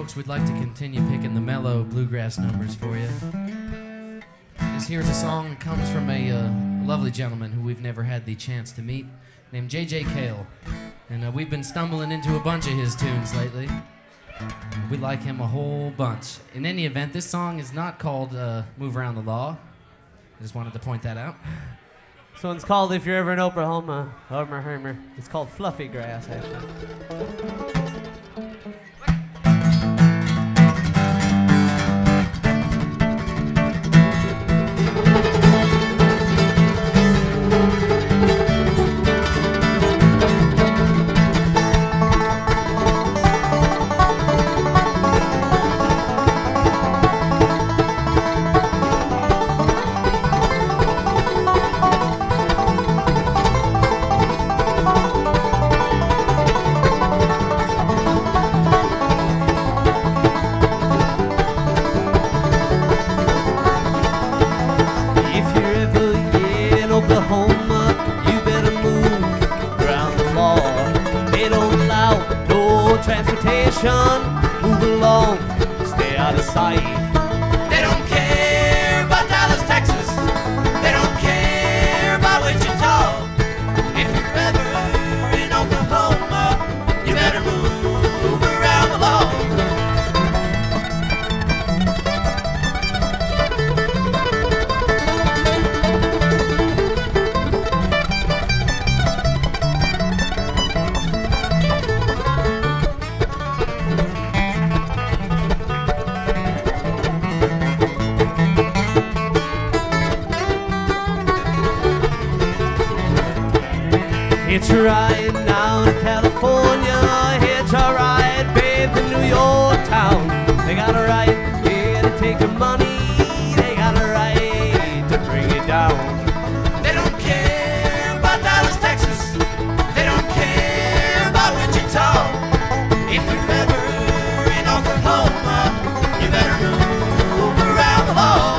folks, we'd like to continue picking the mellow bluegrass numbers for you. Here's a song that comes from a lovely gentleman who we've never had the chance to meet, named J.J. Cale. And we've been stumbling into a bunch of his tunes lately. We like him a whole bunch. In any event, this song is not called Move Around the Law. I just wanted to point that out. This one's called, if you're ever in Oklahoma, it's called Fluffy Grass, actually. Move along, stay out of sight. They don't care about Dallas, Texas. They don't care about Wichita. If you're ever in Oklahoma, you better move around the law. Hitch a ride down to California, hitch a ride, babe, to New York town. They got a right, yeah, to take your money, they got a right to bring it down. They don't care about Dallas, Texas, they don't care about Wichita. If you're ever in Oklahoma, you better move around the law.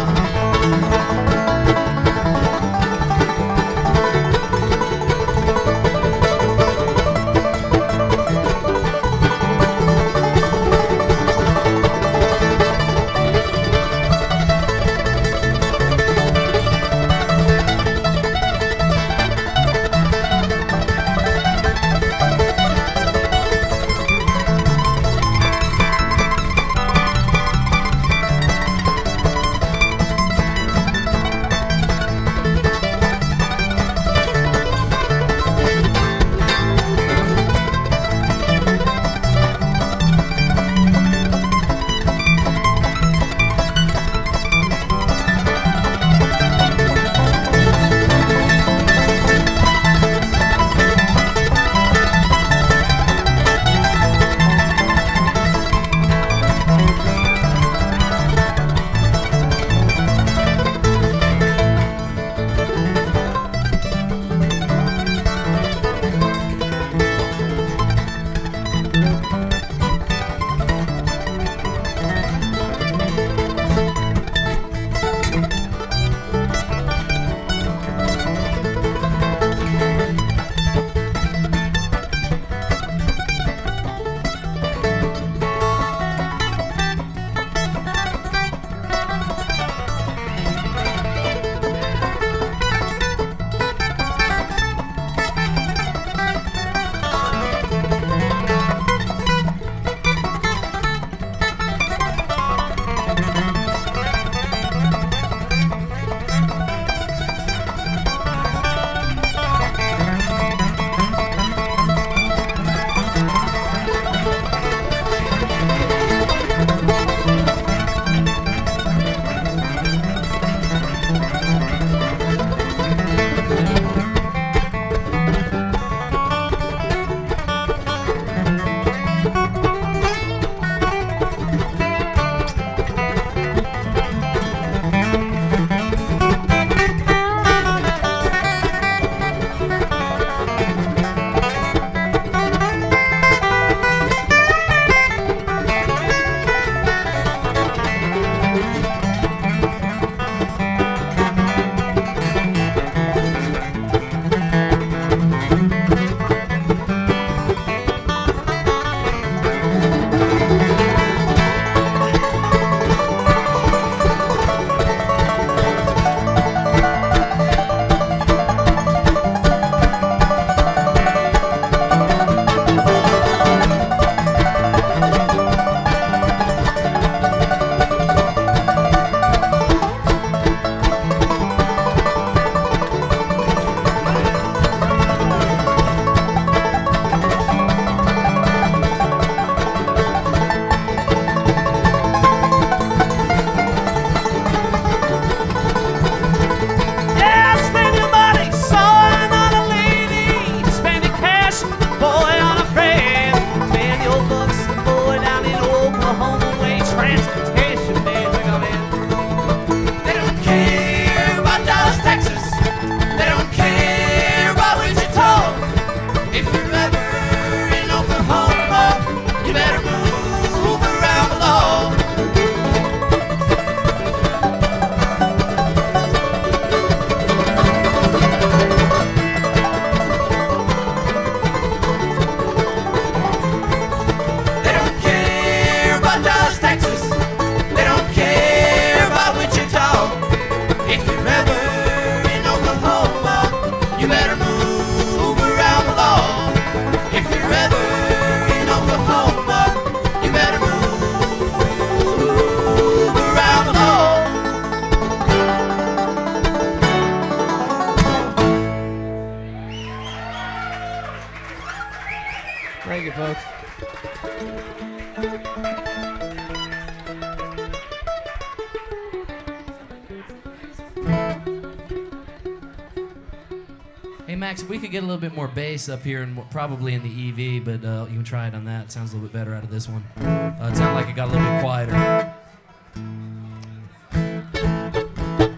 Hey Max, if we could get a little bit more bass up here, and probably in the EV, but you can try it on that. It sounds a little bit better out of this one. It sounded like it got a little bit quieter.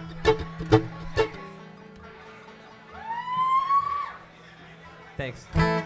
Thanks.